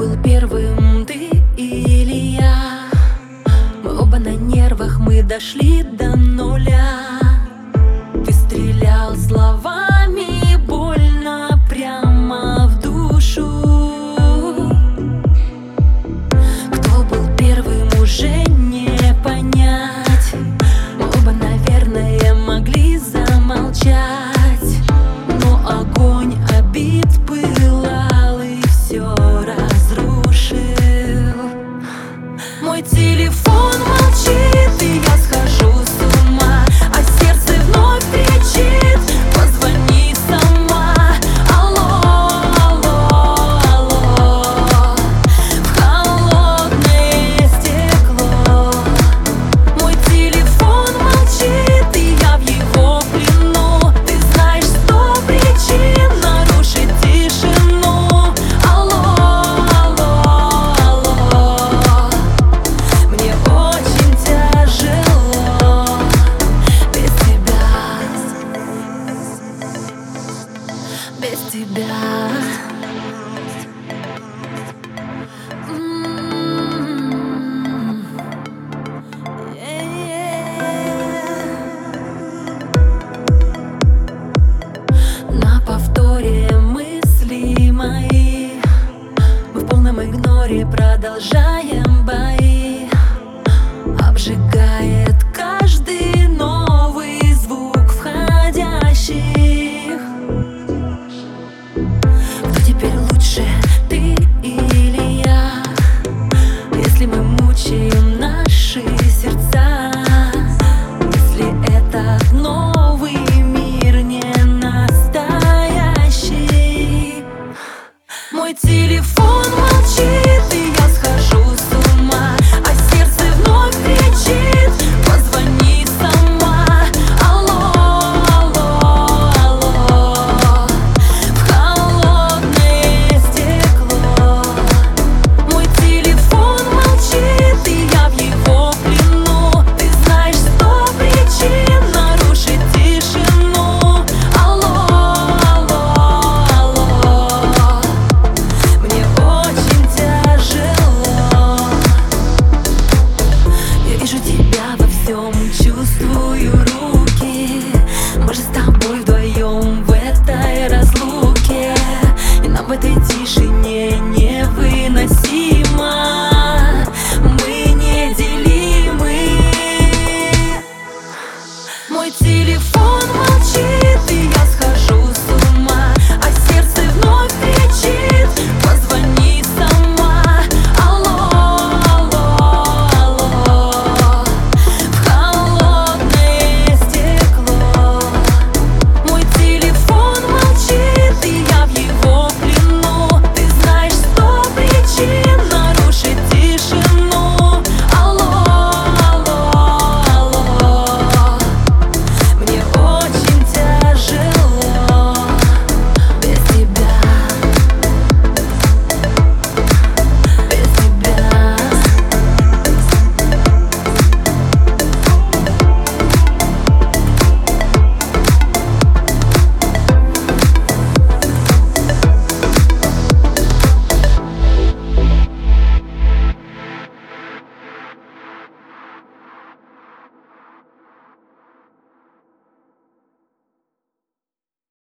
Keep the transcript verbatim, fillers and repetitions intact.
был первым, ты или я? Мы оба на нервах, мы дошли до нуля. Ты стрелял словами больно прямо в душу. Кто был первым, уже не понять. Мы оба, наверное, могли замолчать, но огонь обид пылал и все разрушил. Мой телефон молчит, и я схожу с ума, а сердце вновь кричит: позвони сама. Алло, алло, алло, в холодное стекло. Мой телефон молчит, и я в его плену. Ты знаешь сто причин нарушить тишину. Алло, алло, алло, мне очень тяжело без тебя, без тебя. М-м-м. На повторе мысли мои, мы в полном игноре продолжаем бои.